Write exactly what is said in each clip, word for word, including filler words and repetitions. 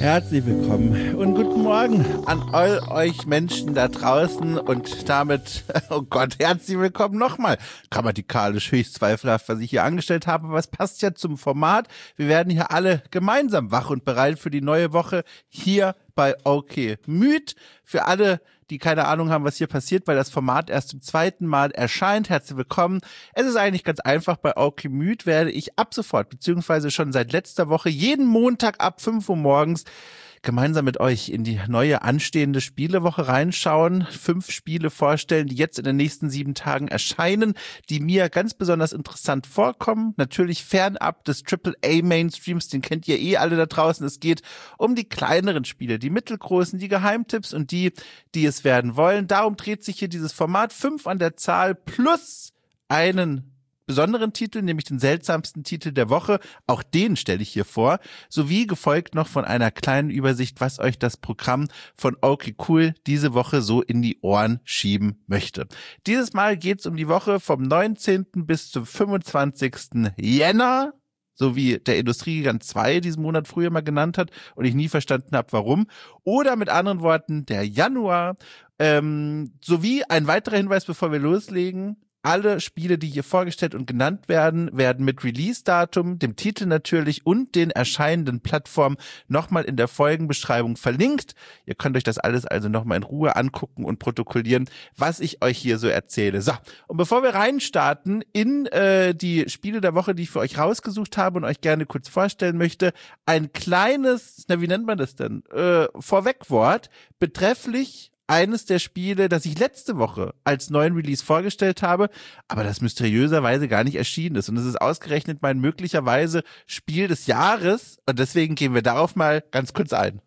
Herzlich willkommen und guten Morgen an all euch Menschen da draußen und damit, oh Gott, herzlich willkommen nochmal. Grammatikalisch höchst zweifelhaft, was ich hier angestellt habe, aber es passt ja zum Format. Wir werden hier alle gemeinsam wach und bereit für die neue Woche hier bei Okay Müd. Für alle, die keine Ahnung haben, was hier passiert, weil das Format erst zum zweiten Mal erscheint. Herzlich willkommen. Es ist eigentlich ganz einfach. Bei Okay Müd werde ich ab sofort, beziehungsweise schon seit letzter Woche, jeden Montag ab fünf Uhr morgens gemeinsam mit euch in die neue anstehende Spielewoche reinschauen, fünf Spiele vorstellen, die jetzt in den nächsten sieben Tagen erscheinen, die mir ganz besonders interessant vorkommen. Natürlich fernab des Triple A Mainstreams, den kennt ihr eh alle da draußen. Es geht um die kleineren Spiele, die mittelgroßen, die Geheimtipps und die, die es werden wollen. Darum dreht sich hier dieses Format, fünf an der Zahl plus einen besonderen Titel, nämlich den seltsamsten Titel der Woche. Auch den stelle ich hier vor, sowie gefolgt noch von einer kleinen Übersicht, was euch das Programm von Okay Cool diese Woche so in die Ohren schieben möchte. Dieses Mal geht es um die Woche vom neunzehnten bis zum fünfundzwanzigsten Jänner, so wie der Industriegigant zwei diesen Monat früher mal genannt hat und ich nie verstanden habe, warum. Oder mit anderen Worten, der Januar. Ähm, sowie ein weiterer Hinweis, bevor wir loslegen: Alle Spiele, die hier vorgestellt und genannt werden, werden mit Release-Datum, dem Titel natürlich und den erscheinenden Plattformen nochmal in der Folgenbeschreibung verlinkt. Ihr könnt euch das alles also nochmal in Ruhe angucken und protokollieren, was ich euch hier so erzähle. So, und bevor wir reinstarten in äh, die Spiele der Woche, die ich für euch rausgesucht habe und euch gerne kurz vorstellen möchte, ein kleines, na wie nennt man das denn, äh, Vorwegwort betrefflich eines der Spiele, das ich letzte Woche als neuen Release vorgestellt habe, aber das mysteriöserweise gar nicht erschienen ist. Und es ist ausgerechnet mein möglicherweise Spiel des Jahres. Und deswegen gehen wir darauf mal ganz kurz ein.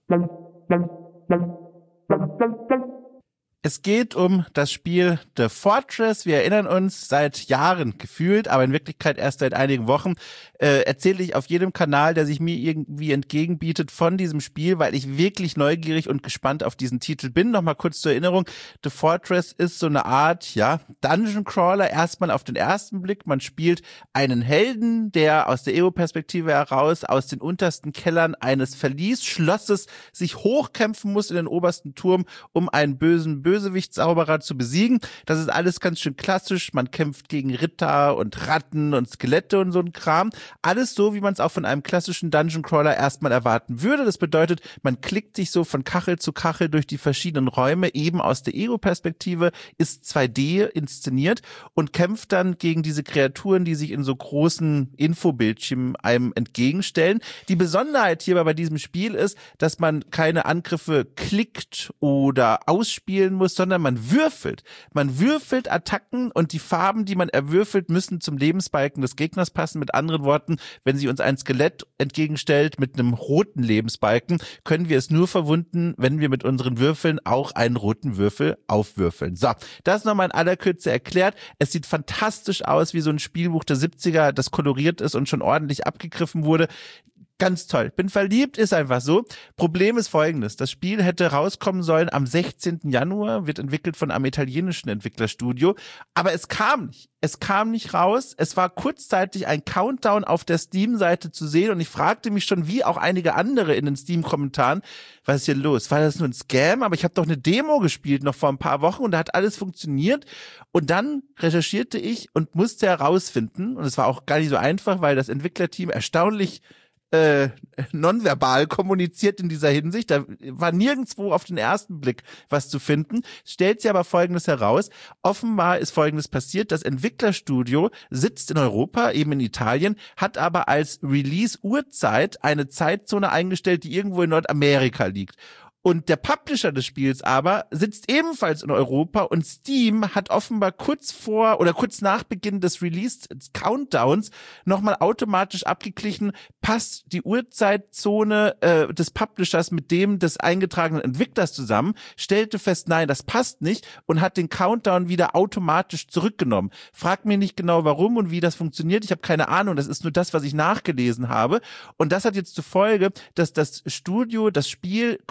Es geht um das Spiel The Fortress. Wir erinnern uns, seit Jahren gefühlt, aber in Wirklichkeit erst seit einigen Wochen, äh, erzähle ich auf jedem Kanal, der sich mir irgendwie entgegenbietet, von diesem Spiel, weil ich wirklich neugierig und gespannt auf diesen Titel bin. Nochmal kurz zur Erinnerung: The Fortress ist so eine Art, ja, Dungeon Crawler, erstmal auf den ersten Blick. Man spielt einen Helden, der aus der Ego-Perspektive heraus aus den untersten Kellern eines Verliesschlosses sich hochkämpfen muss in den obersten Turm, um einen bösen Bösen Bösewichtszauberer zu besiegen. Das ist alles ganz schön klassisch. Man kämpft gegen Ritter und Ratten und Skelette und so ein Kram. Alles so, wie man es auch von einem klassischen Dungeon Crawler erstmal erwarten würde. Das bedeutet, man klickt sich so von Kachel zu Kachel durch die verschiedenen Räume, eben aus der Ego-Perspektive, ist zwei D inszeniert und kämpft dann gegen diese Kreaturen, die sich in so großen Infobildschirmen einem entgegenstellen. Die Besonderheit hierbei bei diesem Spiel ist, dass man keine Angriffe klickt oder ausspielen muss, sondern man würfelt. Man würfelt Attacken und die Farben, die man erwürfelt, müssen zum Lebensbalken des Gegners passen. Mit anderen Worten, wenn sie uns ein Skelett entgegenstellt mit einem roten Lebensbalken, können wir es nur verwunden, wenn wir mit unseren Würfeln auch einen roten Würfel aufwürfeln. So, das nochmal in aller Kürze erklärt. Es sieht fantastisch aus, wie so ein Spielbuch der siebziger, das koloriert ist und schon ordentlich abgegriffen wurde. Ganz toll. Bin verliebt, ist einfach so. Problem ist folgendes: Das Spiel hätte rauskommen sollen am sechzehnten Januar, wird entwickelt von einem italienischen Entwicklerstudio, aber es kam nicht. Es kam nicht raus. Es war kurzzeitig ein Countdown auf der Steam-Seite zu sehen und ich fragte mich schon, wie auch einige andere in den Steam-Kommentaren, was ist hier los? War das nur ein Scam? Aber ich habe doch eine Demo gespielt noch vor ein paar Wochen und da hat alles funktioniert. Und dann recherchierte ich und musste herausfinden, und es war auch gar nicht so einfach, weil das Entwicklerteam erstaunlich Äh, nonverbal kommuniziert in dieser Hinsicht. Da war nirgendwo auf den ersten Blick was zu finden. Stellt sich aber Folgendes heraus: Offenbar ist Folgendes passiert: Das Entwicklerstudio sitzt in Europa, eben in Italien, hat aber als Release-Uhrzeit eine Zeitzone eingestellt, die irgendwo in Nordamerika liegt. Und der Publisher des Spiels aber sitzt ebenfalls in Europa und Steam hat offenbar kurz vor oder kurz nach Beginn des Release-Countdowns nochmal automatisch abgeglichen, passt die Uhrzeitzone äh, des Publishers mit dem des eingetragenen Entwicklers zusammen, stellte fest, nein, das passt nicht und hat den Countdown wieder automatisch zurückgenommen. Fragt mich nicht genau, warum und wie das funktioniert. Ich habe keine Ahnung. Das ist nur das, was ich nachgelesen habe. Und das hat jetzt zur Folge, dass das Studio das Spiel quasi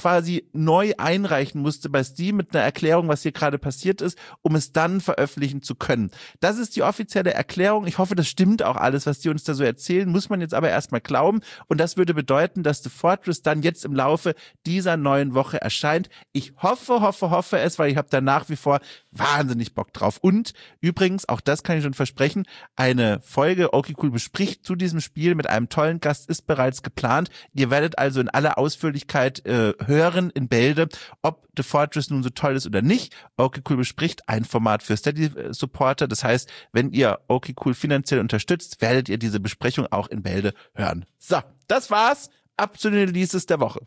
quasi neu einreichen musste bei Steam mit einer Erklärung, was hier gerade passiert ist, um es dann veröffentlichen zu können. Das ist die offizielle Erklärung. Ich hoffe, das stimmt auch alles, was die uns da so erzählen, muss man jetzt aber erstmal glauben. Und das würde bedeuten, dass The Fortress dann jetzt im Laufe dieser neuen Woche erscheint. Ich hoffe, hoffe, hoffe es, weil ich habe da nach wie vor wahnsinnig Bock drauf. Und übrigens, auch das kann ich schon versprechen, eine Folge Okay Cool bespricht zu diesem Spiel mit einem tollen Gast ist bereits geplant. Ihr werdet also in aller Ausführlichkeit äh, hören in Bälde, ob The Fortress nun so toll ist oder nicht. Okay Cool bespricht ein Format für Steady-Supporter. Das heißt, wenn ihr Okay Cool finanziell unterstützt, werdet ihr diese Besprechung auch in Bälde hören. So, das war's. Ab zu den Releases der Woche.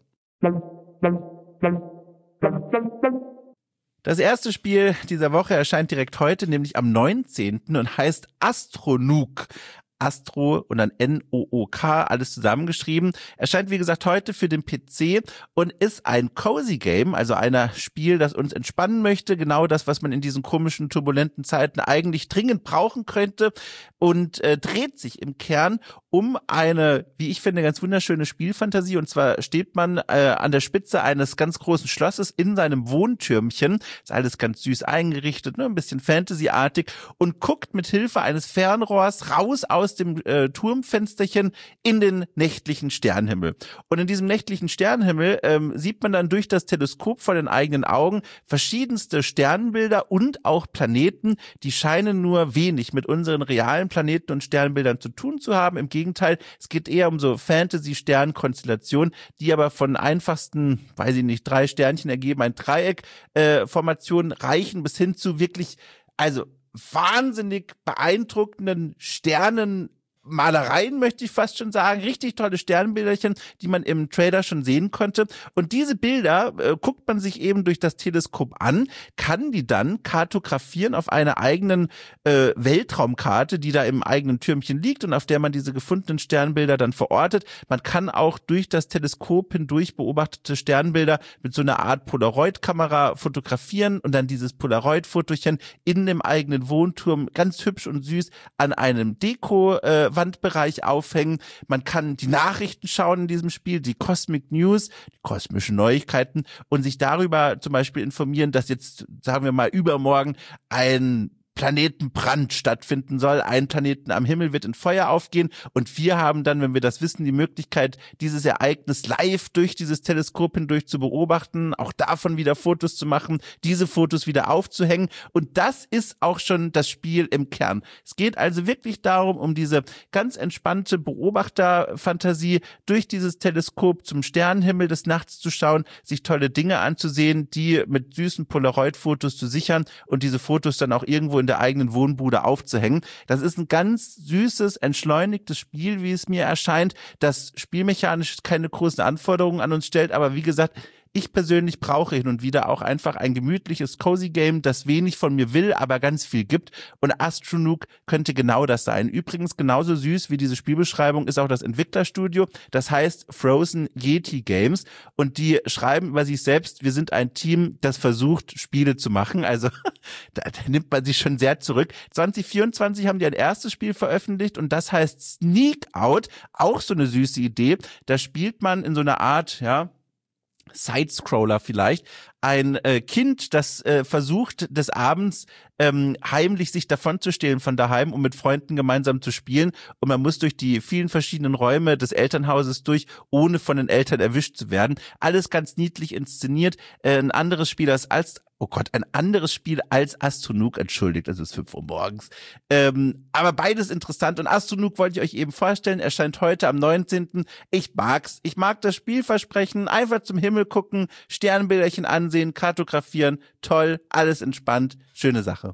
Das erste Spiel dieser Woche erscheint direkt heute, nämlich am neunzehnten und heißt Astronook. Astro und dann N O O K, alles zusammengeschrieben. Erscheint, wie gesagt, heute für den P C und ist ein Cozy Game, also ein Spiel, das uns entspannen möchte. Genau das, was man in diesen komischen, turbulenten Zeiten eigentlich dringend brauchen könnte und äh, dreht sich im Kern um eine, wie ich finde, ganz wunderschöne Spielfantasie. Und zwar steht man äh, an der Spitze eines ganz großen Schlosses in seinem Wohntürmchen. Ist alles ganz süß eingerichtet, ne? Ein bisschen Fantasy-artig und guckt mit Hilfe eines Fernrohrs raus aus aus dem äh, Turmfensterchen in den nächtlichen Sternenhimmel. Und in diesem nächtlichen Sternenhimmel ähm, sieht man dann durch das Teleskop vor den eigenen Augen verschiedenste Sternbilder und auch Planeten, die scheinen nur wenig mit unseren realen Planeten und Sternbildern zu tun zu haben. Im Gegenteil, es geht eher um so Fantasy-Sternkonstellationen, die aber von einfachsten, weiß ich nicht, drei Sternchen ergeben, ein Dreieck, äh, Formationen reichen bis hin zu wirklich, also wahnsinnig beeindruckenden Sternen, Malereien, möchte ich fast schon sagen, richtig tolle Sternbilderchen, die man im Trailer schon sehen konnte. Und diese Bilder äh, guckt man sich eben durch das Teleskop an, kann die dann kartografieren auf einer eigenen äh, Weltraumkarte, die da im eigenen Türmchen liegt und auf der man diese gefundenen Sternbilder dann verortet. Man kann auch durch das Teleskop hindurch beobachtete Sternbilder mit so einer Art Polaroid-Kamera fotografieren und dann dieses Polaroid-Fotochen in dem eigenen Wohnturm ganz hübsch und süß an einem Deko äh, Wandbereich aufhängen. Man kann die Nachrichten schauen in diesem Spiel, die Cosmic News, die kosmischen Neuigkeiten und sich darüber zum Beispiel informieren, dass jetzt, sagen wir mal, übermorgen ein Planetenbrand stattfinden soll. Ein Planeten am Himmel wird in Feuer aufgehen und wir haben dann, wenn wir das wissen, die Möglichkeit, dieses Ereignis live durch dieses Teleskop hindurch zu beobachten, auch davon wieder Fotos zu machen, diese Fotos wieder aufzuhängen und das ist auch schon das Spiel im Kern. Es geht also wirklich darum, um diese ganz entspannte Beobachterfantasie durch dieses Teleskop zum Sternenhimmel des Nachts zu schauen, sich tolle Dinge anzusehen, die mit süßen Polaroid-Fotos zu sichern und diese Fotos dann auch irgendwo in der eigenen Wohnbude aufzuhängen. Das ist ein ganz süßes, entschleunigtes Spiel, wie es mir erscheint, das spielmechanisch keine großen Anforderungen an uns stellt, aber wie gesagt, ich persönlich brauche hin und wieder auch einfach ein gemütliches Cozy-Game, das wenig von mir will, aber ganz viel gibt. Und Astronook könnte genau das sein. Übrigens genauso süß wie diese Spielbeschreibung ist auch das Entwicklerstudio. Das heißt Frozen Yeti Games. Und die schreiben über sich selbst, wir sind ein Team, das versucht, Spiele zu machen. Also da, da nimmt man sich schon sehr zurück. zwanzig vierundzwanzig haben die ein erstes Spiel veröffentlicht und das heißt Sneak Out. Auch so eine süße Idee. Da spielt man in so einer Art, ja, Sidescroller vielleicht, ein äh, Kind, das äh, versucht, des Abends ähm, heimlich sich davonzustehlen von daheim, um mit Freunden gemeinsam zu spielen und man muss durch die vielen verschiedenen Räume des Elternhauses durch, ohne von den Eltern erwischt zu werden. Alles ganz niedlich inszeniert. Äh, ein anderes Spiel als, als oh Gott, ein anderes Spiel als Astronook, entschuldigt, es ist fünf Uhr morgens. Ähm, aber beides interessant und Astronook wollte ich euch eben vorstellen, erscheint heute am neunzehnten Ich mag's. Ich mag das Spielversprechen, einfach zum Himmel gucken, Sternbilderchen ansehen, kartografieren, toll, alles entspannt, schöne Sache.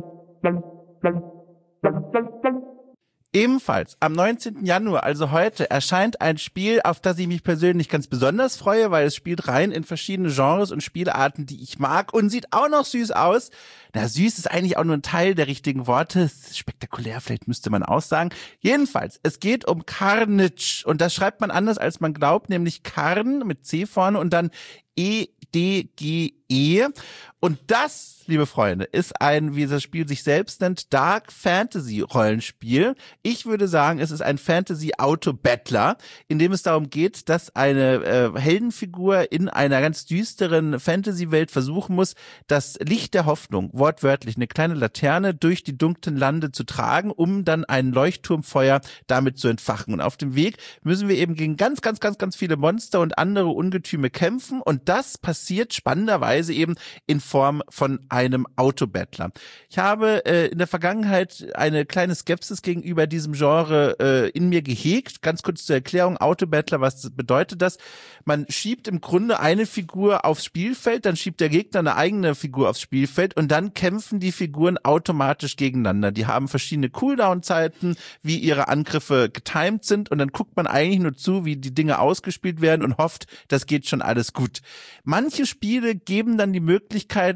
Ebenfalls am neunzehnten Januar, also heute, erscheint ein Spiel, auf das ich mich persönlich ganz besonders freue, weil es spielt rein in verschiedene Genres und Spielarten, die ich mag und sieht auch noch süß aus. Na, süß ist eigentlich auch nur ein Teil der richtigen Worte. Spektakulär, vielleicht müsste man auch sagen. Jedenfalls, es geht um Carnage und das schreibt man anders, als man glaubt, nämlich Karn mit C vorne und dann E D G de. Und das, liebe Freunde, ist ein, wie das Spiel sich selbst nennt, Dark Fantasy Rollenspiel. Ich würde sagen, es ist ein Fantasy Auto-Battler, in dem es darum geht, dass eine äh, Heldenfigur in einer ganz düsteren Fantasy-Welt versuchen muss, das Licht der Hoffnung, wortwörtlich eine kleine Laterne, durch die dunklen Lande zu tragen, um dann ein Leuchtturmfeuer damit zu entfachen. Und auf dem Weg müssen wir eben gegen ganz, ganz, ganz, ganz viele Monster und andere Ungetüme kämpfen. Und das passiert spannenderweise eben in Form von einem Autobattler. Ich habe äh, in der Vergangenheit eine kleine Skepsis gegenüber diesem Genre äh, in mir gehegt. Ganz kurz zur Erklärung, Autobattler, was bedeutet das? Man schiebt im Grunde eine Figur aufs Spielfeld, dann schiebt der Gegner eine eigene Figur aufs Spielfeld und dann kämpfen die Figuren automatisch gegeneinander. Die haben verschiedene Cooldown-Zeiten, wie ihre Angriffe getimed sind und dann guckt man eigentlich nur zu, wie die Dinge ausgespielt werden und hofft, das geht schon alles gut. Manche Spiele geben dann die Möglichkeit,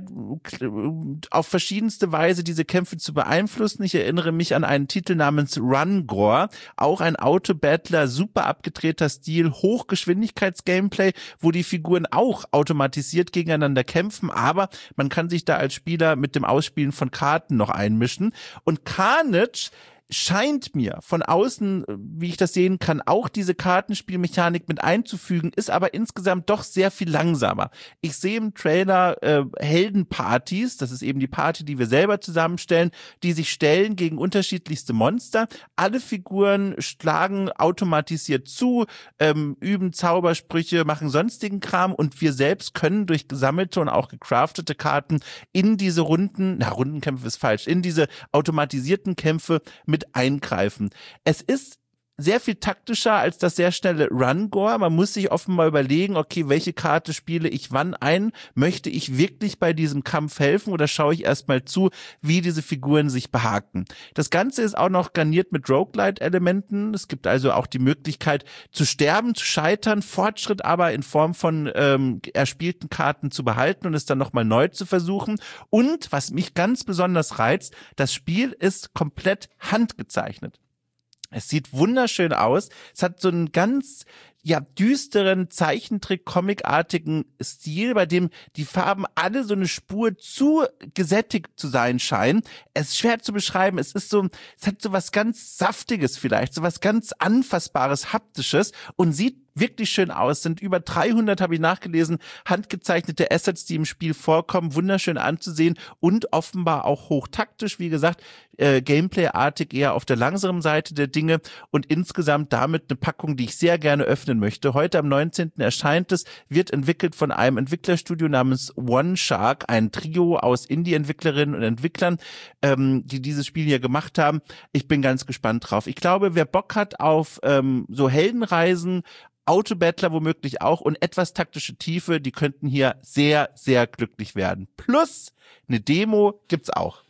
auf verschiedenste Weise diese Kämpfe zu beeinflussen. Ich erinnere mich an einen Titel namens Run-Gore, auch ein Autobattler, super abgedrehter Stil, Hochgeschwindigkeits-Gameplay, wo die Figuren auch automatisiert gegeneinander kämpfen, aber man kann sich da als Spieler mit dem Ausspielen von Karten noch einmischen. Und Carnage scheint mir von außen, wie ich das sehen kann, auch diese Kartenspielmechanik mit einzufügen, ist aber insgesamt doch sehr viel langsamer. Ich sehe im Trailer äh, Heldenpartys, das ist eben die Party, die wir selber zusammenstellen, die sich stellen gegen unterschiedlichste Monster. Alle Figuren schlagen automatisiert zu, ähm, üben Zaubersprüche, machen sonstigen Kram und wir selbst können durch gesammelte und auch gecraftete Karten in diese Runden, na Rundenkämpfe ist falsch, in diese automatisierten Kämpfe mit eingreifen. Es ist sehr viel taktischer als das sehr schnelle Run-Gore. Man muss sich offenbar überlegen, okay, welche Karte spiele ich wann ein? Möchte ich wirklich bei diesem Kampf helfen oder schaue ich erstmal zu, wie diese Figuren sich behaken? Das Ganze ist auch noch garniert mit Roguelite-Elementen. Es gibt also auch die Möglichkeit zu sterben, zu scheitern, Fortschritt aber in Form von ähm, erspielten Karten zu behalten und es dann nochmal neu zu versuchen. Und was mich ganz besonders reizt, das Spiel ist komplett handgezeichnet. Es sieht wunderschön aus. Es hat so einen ganz ja düsteren Zeichentrick-Comic-artigen Stil, bei dem die Farben alle so eine Spur zu gesättigt zu sein scheinen. Es ist schwer zu beschreiben. Es ist so, es hat so was ganz Saftiges vielleicht, so was ganz Anfassbares, Haptisches und sieht wirklich schön aus. Sind über dreihundert, habe ich nachgelesen, handgezeichnete Assets, die im Spiel vorkommen, wunderschön anzusehen und offenbar auch hochtaktisch, wie gesagt, äh, Gameplay-artig eher auf der langsamen Seite der Dinge und insgesamt damit eine Packung, die ich sehr gerne öffnen möchte. Heute am neunzehnten erscheint es, wird entwickelt von einem Entwicklerstudio namens One Shark, ein Trio aus Indie-Entwicklerinnen und Entwicklern, ähm, die dieses Spiel hier gemacht haben. Ich bin ganz gespannt drauf. Ich glaube, wer Bock hat auf ähm, so Heldenreisen, Autobattler womöglich auch und etwas taktische Tiefe, die könnten hier sehr, sehr glücklich werden. Plus eine Demo gibt's auch.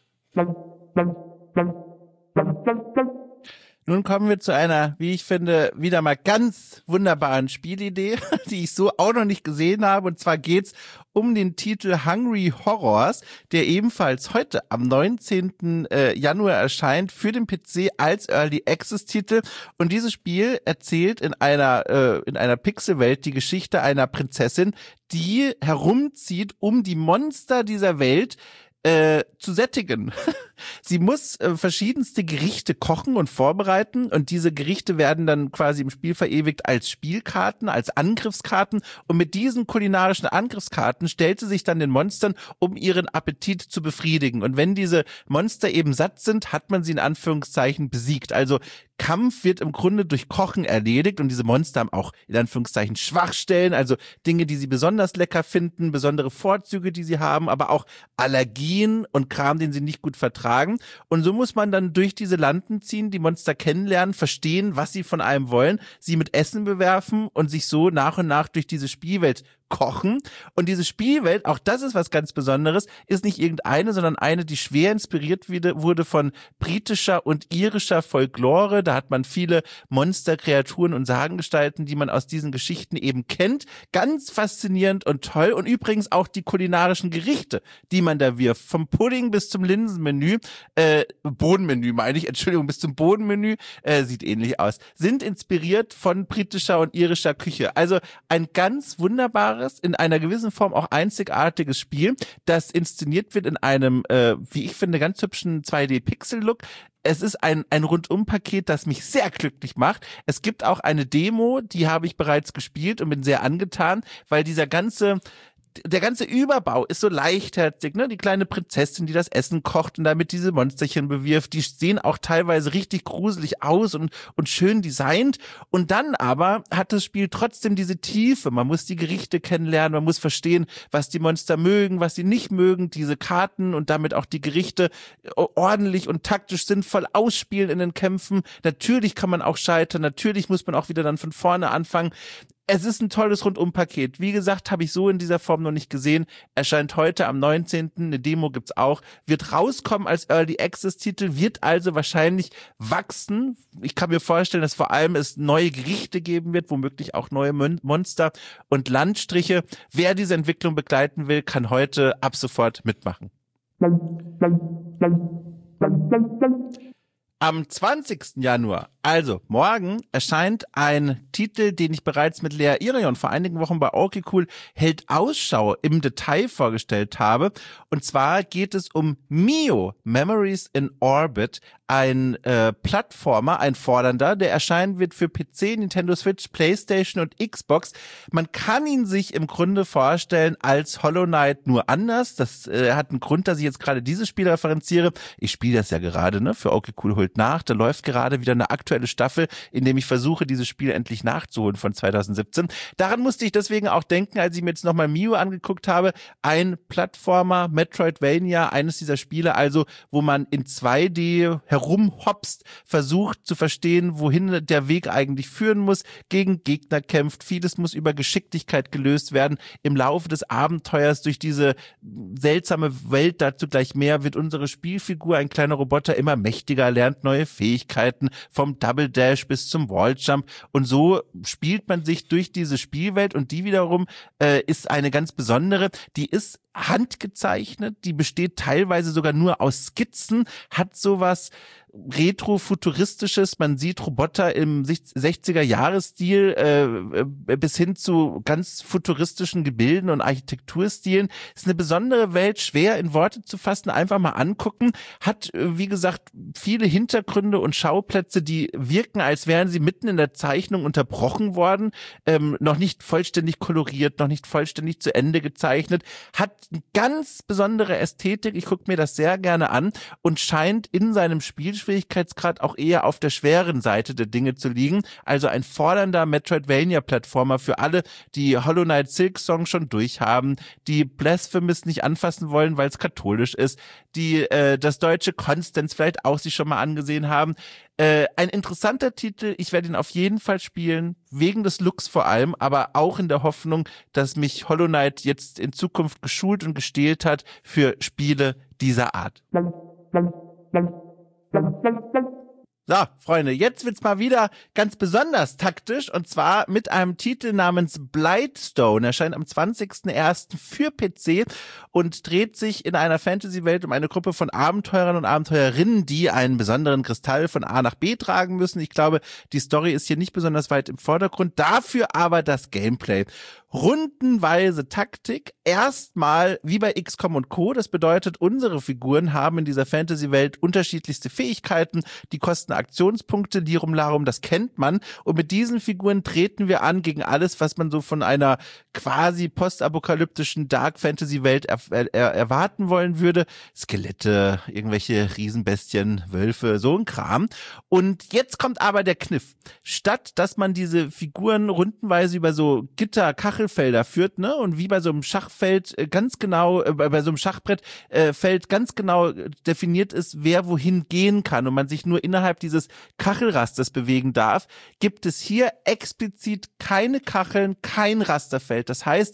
Nun kommen wir zu einer, wie ich finde, wieder mal ganz wunderbaren Spielidee, die ich so auch noch nicht gesehen habe. Und zwar geht's um den Titel Hungry Horrors, der ebenfalls heute am neunzehnten Januar erscheint für den P C als Early Access Titel. Und dieses Spiel erzählt in einer äh, in einer Pixelwelt die Geschichte einer Prinzessin, die herumzieht, um die Monster dieser Welt Äh, zu sättigen. Sie muss äh, verschiedenste Gerichte kochen und vorbereiten und diese Gerichte werden dann quasi im Spiel verewigt als Spielkarten, als Angriffskarten und mit diesen kulinarischen Angriffskarten stellt sie sich dann den Monstern, um ihren Appetit zu befriedigen und wenn diese Monster eben satt sind, hat man sie in Anführungszeichen besiegt. Also Kampf wird im Grunde durch Kochen erledigt und diese Monster haben auch in Anführungszeichen Schwachstellen, also Dinge, die sie besonders lecker finden, besondere Vorzüge, die sie haben, aber auch Allergien und Kram, den sie nicht gut vertragen. Und so muss man dann durch diese Landen ziehen, die Monster kennenlernen, verstehen, was sie von einem wollen, sie mit Essen bewerfen und sich so nach und nach durch diese Spielwelt kochen. Und diese Spielwelt, auch das ist was ganz Besonderes, ist nicht irgendeine, sondern eine, die schwer inspiriert wurde von britischer und irischer Folklore. Da hat man viele Monster, Kreaturen und Sagengestalten, die man aus diesen Geschichten eben kennt. Ganz faszinierend und toll. Und übrigens auch die kulinarischen Gerichte, die man da wirft. Vom Pudding bis zum Linsenmenü, äh, Bodenmenü meine ich, Entschuldigung, bis zum Bodenmenü, äh, sieht ähnlich aus, sind inspiriert von britischer und irischer Küche. Also ein ganz wunderbares wunderbares, in einer gewissen Form auch einzigartiges Spiel, das inszeniert wird in einem, äh, wie ich finde, ganz hübschen zwei D-Pixel-Look. Es ist ein, ein Rundum-Paket, das mich sehr glücklich macht. Es gibt auch eine Demo, die habe ich bereits gespielt und bin sehr angetan, weil dieser ganze der ganze Überbau ist so leichtherzig, ne? Die kleine Prinzessin, die das Essen kocht und damit diese Monsterchen bewirft, die sehen auch teilweise richtig gruselig aus und, und schön designt. Und dann aber hat das Spiel trotzdem diese Tiefe. Man muss die Gerichte kennenlernen, man muss verstehen, was die Monster mögen, was sie nicht mögen, diese Karten und damit auch die Gerichte ordentlich und taktisch sinnvoll ausspielen in den Kämpfen. Natürlich kann man auch scheitern, natürlich muss man auch wieder dann von vorne anfangen. Es ist ein tolles Rundum-Paket. Wie gesagt, habe ich so in dieser Form noch nicht gesehen. Erscheint heute am neunzehnten Eine Demo gibt's auch. Wird rauskommen als Early Access-Titel, wird also wahrscheinlich wachsen. Ich kann mir vorstellen, dass vor allem es neue Gerichte geben wird, womöglich auch neue Mon- Monster und Landstriche. Wer diese Entwicklung begleiten will, kann heute ab sofort mitmachen. Am zwanzigsten Januar, also morgen, erscheint ein Titel, den ich bereits mit Lea Irion vor einigen Wochen bei Okay Cool hält Ausschau im Detail vorgestellt habe. Und zwar geht es um Mio, Memories in Orbit, ein äh, Plattformer, ein fordernder, der erscheinen wird für P C, Nintendo Switch, PlayStation und Xbox. Man kann ihn sich im Grunde vorstellen als Hollow Knight nur anders. Das äh, hat einen Grund, dass ich jetzt gerade dieses Spiel referenziere. Ich spiele das ja gerade, ne, für Okay Cool holt nach. Da läuft gerade wieder eine aktuelle Staffel, in dem ich versuche, dieses Spiel endlich nachzuholen von zweitausendsiebzehn. Daran musste ich deswegen auch denken, als ich mir jetzt nochmal Mio angeguckt habe. Ein Plattformer, Metroidvania, eines dieser Spiele, also wo man in zwei D herumhopst, versucht zu verstehen, wohin der Weg eigentlich führen muss, gegen Gegner kämpft. Vieles muss über Geschicklichkeit gelöst werden. Im Laufe des Abenteuers durch diese seltsame Welt, dazu gleich mehr, wird unsere Spielfigur, ein kleiner Roboter, immer mächtiger, lernt neue Fähigkeiten, vom Double Dash bis zum Walljump, und so spielt man sich durch diese Spielwelt, und die wiederum äh, ist eine ganz besondere, die ist handgezeichnet, die besteht teilweise sogar nur aus Skizzen, hat sowas Retro-Futuristisches, man sieht Roboter im sechziger-Jahres-Stil äh, bis hin zu ganz futuristischen Gebilden und Architekturstilen. Ist eine besondere Welt, schwer in Worte zu fassen, einfach mal angucken. Hat, wie gesagt, viele Hintergründe und Schauplätze, die wirken, als wären sie mitten in der Zeichnung unterbrochen worden, ähm, noch nicht vollständig koloriert, noch nicht vollständig zu Ende gezeichnet, hat eine ganz besondere Ästhetik, ich gucke mir das sehr gerne an, und scheint in seinem Spielschwierigkeitsgrad auch eher auf der schweren Seite der Dinge zu liegen, also ein fordernder Metroidvania-Plattformer für alle, die Hollow Knight Silksong schon durchhaben, die Blasphemous nicht anfassen wollen, weil es katholisch ist, die äh, das deutsche Constance vielleicht auch sich schon mal angesehen haben. Äh, ein interessanter Titel, ich werde ihn auf jeden Fall spielen, wegen des Looks vor allem, aber auch in der Hoffnung, dass mich Hollow Knight jetzt in Zukunft geschult und gestählt hat für Spiele dieser Art. So, Freunde, jetzt wird's mal wieder ganz besonders taktisch, und zwar mit einem Titel namens Blightstone. Erscheint am zwanzigsten ersten für P C und dreht sich in einer Fantasy-Welt um eine Gruppe von Abenteurern und Abenteurerinnen, die einen besonderen Kristall von A nach B tragen müssen. Ich glaube, die Story ist hier nicht besonders weit im Vordergrund, dafür aber das Gameplay. Rundenweise Taktik, erstmal wie bei X COM und Co. Das bedeutet, unsere Figuren haben in dieser Fantasy-Welt unterschiedlichste Fähigkeiten, die kosten Aktionspunkte, Lirum Larum, das kennt man, und mit diesen Figuren treten wir an gegen alles, was man so von einer quasi postapokalyptischen Dark-Fantasy-Welt er er erwarten wollen würde. Skelette, irgendwelche Riesenbestien, Wölfe, so ein Kram. Und jetzt kommt aber der Kniff. Statt, dass man diese Figuren rundenweise über so Gitter, Kachelfelder führt, ne, und wie bei so einem Schachfeld ganz genau, äh, bei so einem Schachbrett äh, Feld ganz genau definiert ist, wer wohin gehen kann und man sich nur innerhalb dieses Kachelrasters bewegen darf, gibt es hier explizit keine Kacheln, kein Rasterfeld. Das heißt,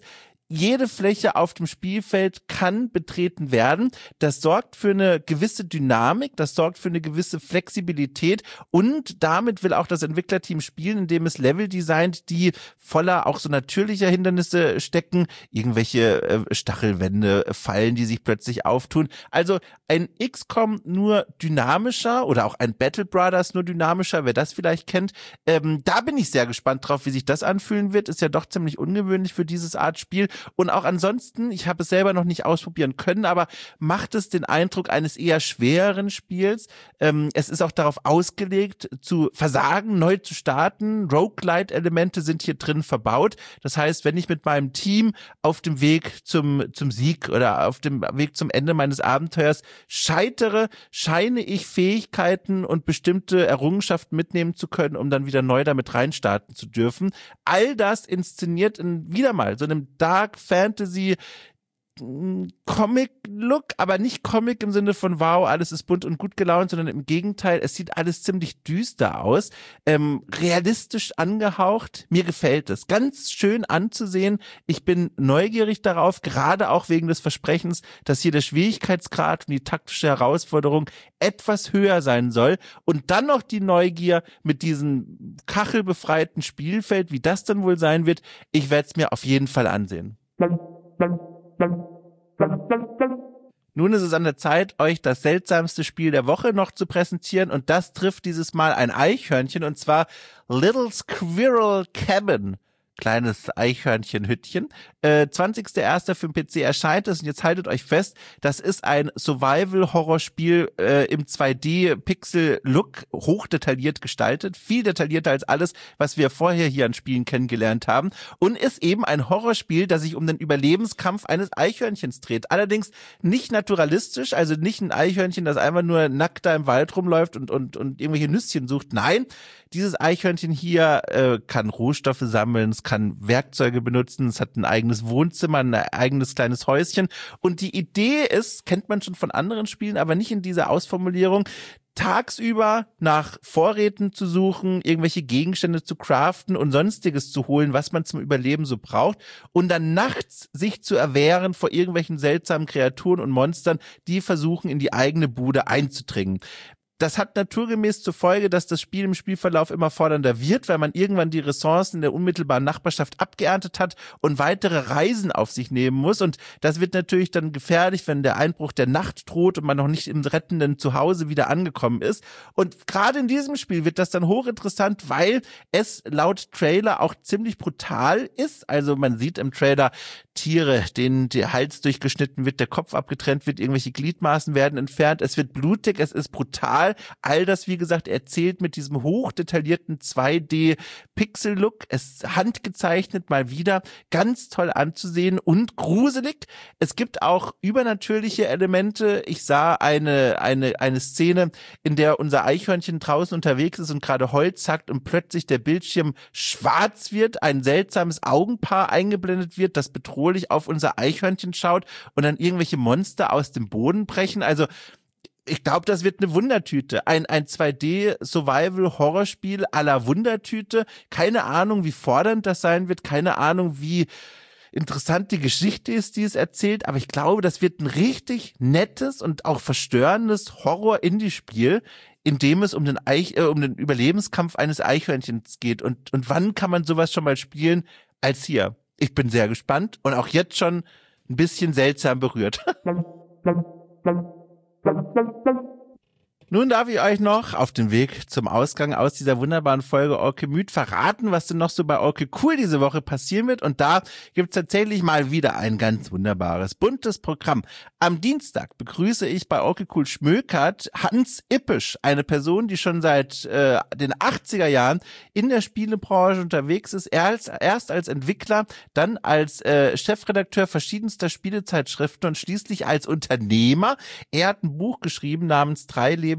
jede Fläche auf dem Spielfeld kann betreten werden. Das sorgt für eine gewisse Dynamik, das sorgt für eine gewisse Flexibilität und damit will auch das Entwicklerteam spielen, indem es Level designt, die voller auch so natürlicher Hindernisse stecken, irgendwelche äh, Stachelwände, Fallen, die sich plötzlich auftun. Also ein X COM nur dynamischer oder auch ein Battle Brothers nur dynamischer, wer das vielleicht kennt. Ähm, da bin ich sehr gespannt drauf, wie sich das anfühlen wird. Ist ja doch ziemlich ungewöhnlich für dieses Art Spiel. Und auch ansonsten, ich habe es selber noch nicht ausprobieren können, aber macht es den Eindruck eines eher schwereren Spiels. Ähm, es ist auch darauf ausgelegt, zu versagen, neu zu starten. Roguelite-Elemente sind hier drin verbaut. Das heißt, wenn ich mit meinem Team auf dem Weg zum, zum Sieg oder auf dem Weg zum Ende meines Abenteuers scheitere, scheine ich Fähigkeiten und bestimmte Errungenschaften mitnehmen zu können, um dann wieder neu damit reinstarten zu dürfen. All das inszeniert in wieder mal so einem Dark Fantasy Comic-Look, aber nicht Comic im Sinne von wow, alles ist bunt und gut gelaunt, sondern im Gegenteil, es sieht alles ziemlich düster aus, ähm, realistisch angehaucht. Mir gefällt es. Ganz schön anzusehen. Ich bin neugierig darauf, gerade auch wegen des Versprechens, dass hier der Schwierigkeitsgrad und die taktische Herausforderung etwas höher sein soll. Und dann noch die Neugier mit diesem kachelbefreiten Spielfeld, wie das dann wohl sein wird. Ich werde es mir auf jeden Fall ansehen. Nun ist es an der Zeit, euch das seltsamste Spiel der Woche noch zu präsentieren und das trifft dieses Mal ein Eichhörnchen und zwar Little Squirrel Cabin. Kleines Eichhörnchenhüttchen. Äh, zwanzigster erster für den P C erscheint es und jetzt haltet euch fest, das ist ein Survival-Horror-Spiel äh, im zwei D-Pixel-Look, hochdetailliert gestaltet, viel detaillierter als alles, was wir vorher hier an Spielen kennengelernt haben und ist eben ein Horrorspiel, das sich um den Überlebenskampf eines Eichhörnchens dreht. Allerdings nicht naturalistisch, also nicht ein Eichhörnchen, das einfach nur nackt da im Wald rumläuft und, und, und irgendwelche Nüsschen sucht. Nein, dieses Eichhörnchen hier äh, kann Rohstoffe sammeln, es kann Werkzeuge benutzen, es hat ein eigenes Wohnzimmer, ein eigenes kleines Häuschen und die Idee ist, kennt man schon von anderen Spielen, aber nicht in dieser Ausformulierung, tagsüber nach Vorräten zu suchen, irgendwelche Gegenstände zu craften und sonstiges zu holen, was man zum Überleben so braucht und dann nachts sich zu erwehren vor irgendwelchen seltsamen Kreaturen und Monstern, die versuchen, in die eigene Bude einzudringen. Das hat naturgemäß zur Folge, dass das Spiel im Spielverlauf immer fordernder wird, weil man irgendwann die Ressourcen in der unmittelbaren Nachbarschaft abgeerntet hat und weitere Reisen auf sich nehmen muss. Und das wird natürlich dann gefährlich, wenn der Einbruch der Nacht droht und man noch nicht im rettenden Zuhause wieder angekommen ist. Und gerade in diesem Spiel wird das dann hochinteressant, weil es laut Trailer auch ziemlich brutal ist. Also man sieht im Trailer Tiere, denen der Hals durchgeschnitten wird, der Kopf abgetrennt wird, irgendwelche Gliedmaßen werden entfernt. Es wird blutig, es ist brutal. All das, wie gesagt, erzählt mit diesem hochdetaillierten zwei D-Pixel-Look. Es ist handgezeichnet mal wieder, ganz toll anzusehen und gruselig. Es gibt auch übernatürliche Elemente. Ich sah eine eine eine Szene, in der unser Eichhörnchen draußen unterwegs ist und gerade Holz hackt und plötzlich der Bildschirm schwarz wird, ein seltsames Augenpaar eingeblendet wird, das bedrohlich auf unser Eichhörnchen schaut und dann irgendwelche Monster aus dem Boden brechen. Also ich glaube, das wird eine Wundertüte. Ein, ein zwei D-Survival-Horrorspiel à la Wundertüte. Keine Ahnung, wie fordernd das sein wird. Keine Ahnung, wie interessant die Geschichte ist, die es erzählt. Aber ich glaube, das wird ein richtig nettes und auch verstörendes Horror-Indie-Spiel, in dem es um den, Eich, äh, um den Überlebenskampf eines Eichhörnchens geht. Und, und wann kann man sowas schon mal spielen als hier? Ich bin sehr gespannt und auch jetzt schon ein bisschen seltsam berührt. Nun darf ich euch noch auf dem Weg zum Ausgang aus dieser wunderbaren Folge Orke Müd verraten, was denn noch so bei Orke Cool diese Woche passieren wird. Und da gibt's tatsächlich mal wieder ein ganz wunderbares, buntes Programm. Am Dienstag begrüße ich bei Orke Cool Schmökert Hans Ippisch, eine Person, die schon seit äh, den achtziger Jahren in der Spielebranche unterwegs ist. Er als, erst als Entwickler, dann als äh, Chefredakteur verschiedenster Spielezeitschriften und schließlich als Unternehmer. Er hat ein Buch geschrieben namens Drei Leben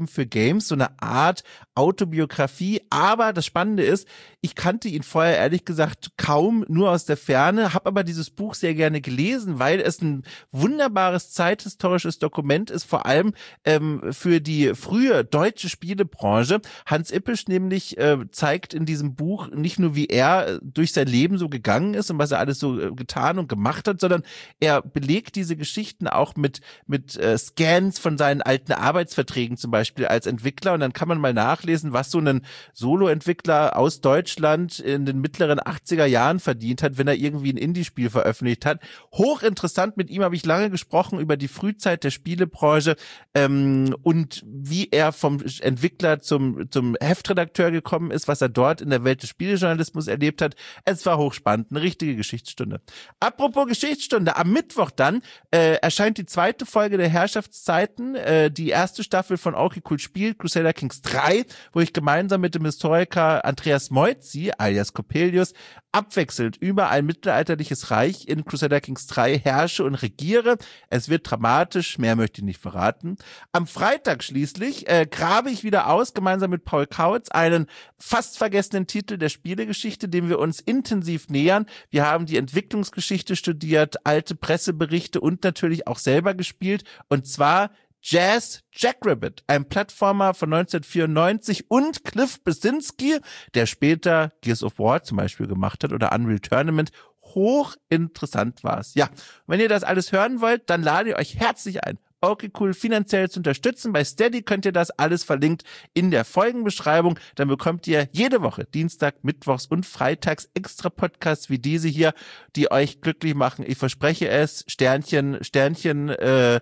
Leben für Games, so eine Art Autobiografie. Aber das Spannende ist, ich kannte ihn vorher ehrlich gesagt kaum, nur aus der Ferne, habe aber dieses Buch sehr gerne gelesen, weil es ein wunderbares zeithistorisches Dokument ist, vor allem ähm, für die frühe deutsche Spielebranche. Hans Ippisch nämlich äh, zeigt in diesem Buch nicht nur, wie er durch sein Leben so gegangen ist und was er alles so äh, getan und gemacht hat, sondern er belegt diese Geschichten auch mit mit äh, Scans von seinen alten Arbeitsverträgen zum Beispiel als Entwickler, und dann kann man mal nachlesen, was so ein Solo-Entwickler aus Deutschland in den mittleren achtziger Jahren verdient hat, wenn er irgendwie ein Indie-Spiel veröffentlicht hat. Hochinteressant, mit ihm habe ich lange gesprochen über die Frühzeit der Spielebranche ähm, und wie er vom Entwickler zum zum Heftredakteur gekommen ist, was er dort in der Welt des Spielejournalismus erlebt hat. Es war hochspannend, eine richtige Geschichtsstunde. Apropos Geschichtsstunde, am Mittwoch dann äh, erscheint die zweite Folge der Herrschaftszeiten, äh, die erste Staffel von Okay Cool spielt, Crusader Kings drei, wo ich gemeinsam mit dem Historiker Andreas Moizzi, alias Coppelius, abwechselnd über ein mittelalterliches Reich in Crusader Kings drei herrsche und regiere. Es wird dramatisch, mehr möchte ich nicht verraten. Am Freitag schließlich äh, grabe ich wieder aus, gemeinsam mit Paul Kautz, einen fast vergessenen Titel der Spielegeschichte, dem wir uns intensiv nähern. Wir haben die Entwicklungsgeschichte studiert, alte Presseberichte und natürlich auch selber gespielt, und zwar Jazz Jackrabbit, ein Plattformer von neunzehnhundertvierundneunzig, und Cliff Bleszinski, der später Gears of War zum Beispiel gemacht hat oder Unreal Tournament. Hochinteressant war's. Ja, wenn ihr das alles hören wollt, dann lade ich euch herzlich ein, Okay Cool finanziell zu unterstützen. Bei Steady könnt ihr das alles verlinkt in der Folgenbeschreibung. Dann bekommt ihr jede Woche Dienstag, Mittwochs und Freitags extra Podcasts wie diese hier, die euch glücklich machen. Ich verspreche es. Sternchen, Sternchen, äh,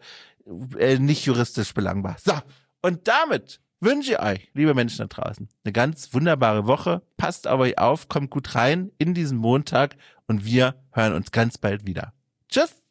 äh nicht juristisch belangbar. So, und damit wünsche ich euch, liebe Menschen da draußen, eine ganz wunderbare Woche. Passt auf euch auf, kommt gut rein in diesen Montag, und wir hören uns ganz bald wieder. Tschüss!